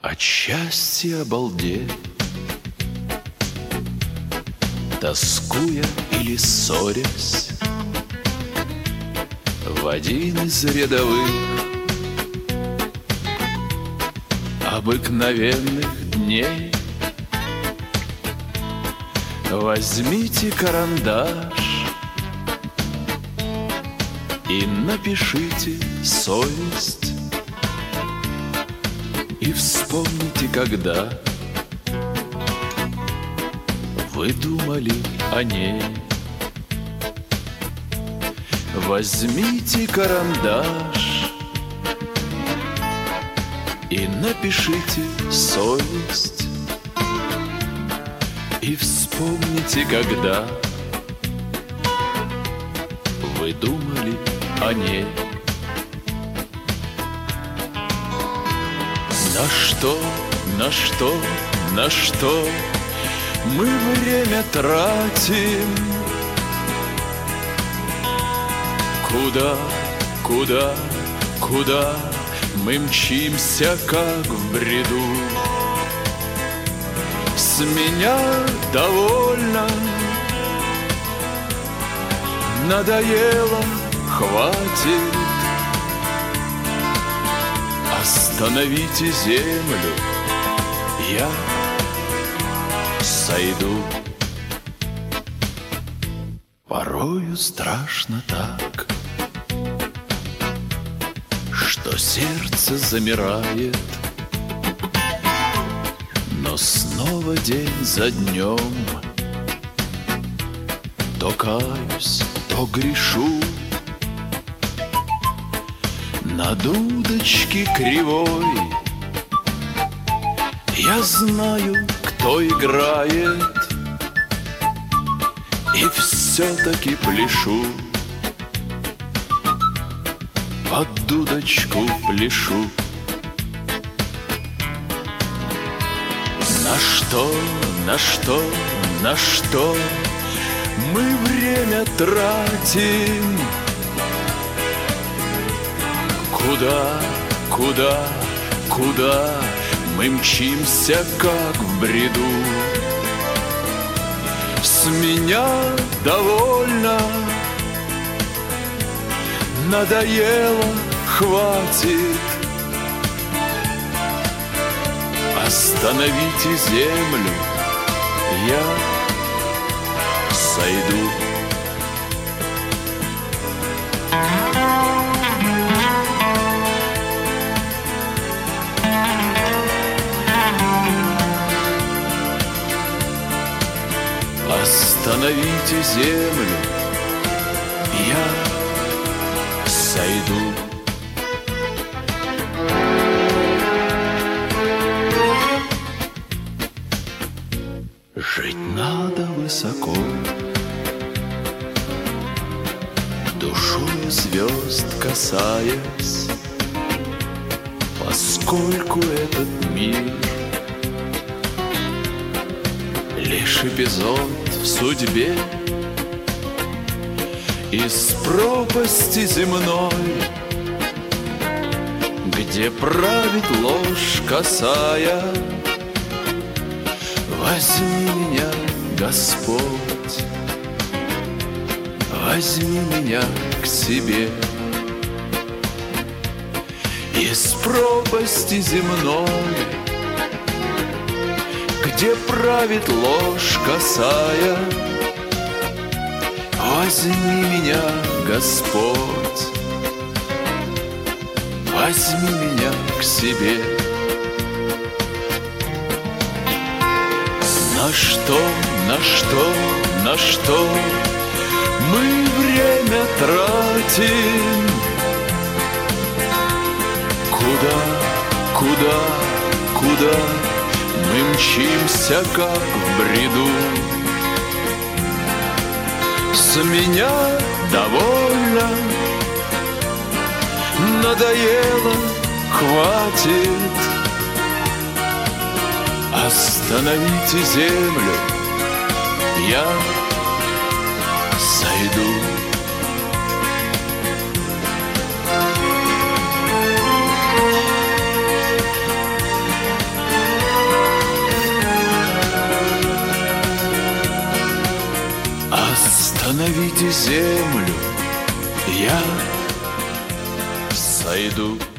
От счастья обалдеть, тоскуя или ссорясь, в один из рядовых обыкновенных дней возьмите карандаш и напишите совесть. И вспомните, когда вы думали о ней. Возьмите карандаш и напишите совесть. И вспомните, когда вы думали о ней. На что мы время тратим? Куда мы мчимся, как в бреду? С меня довольно, надоело, хватит. Остановите землю, я сойду. Порою страшно так, что сердце замирает, но снова день за днем то каюсь, то грешу. На дудочке кривой я знаю, кто играет, и все-таки пляшу, под дудочку пляшу. На что мы время тратим? Куда мы мчимся, как в бреду? С меня довольно, надоело, хватит. Остановите землю, я сойду. Остановите землю, я сойду. Жить надо высоко, душой звезд касаясь, поскольку этот мир лишь эпизод в судьбе. Из пропасти земной, где правит ложь косая, возьми меня, Господь, возьми меня к себе. Из пропасти земной, где правит ложь косая, возьми меня, Господь, возьми меня к себе. На что мы время тратим? Куда мы мчимся, как в бреду? С меня довольно, надоело, хватит. Остановите землю, я сойду. и землю я сойду.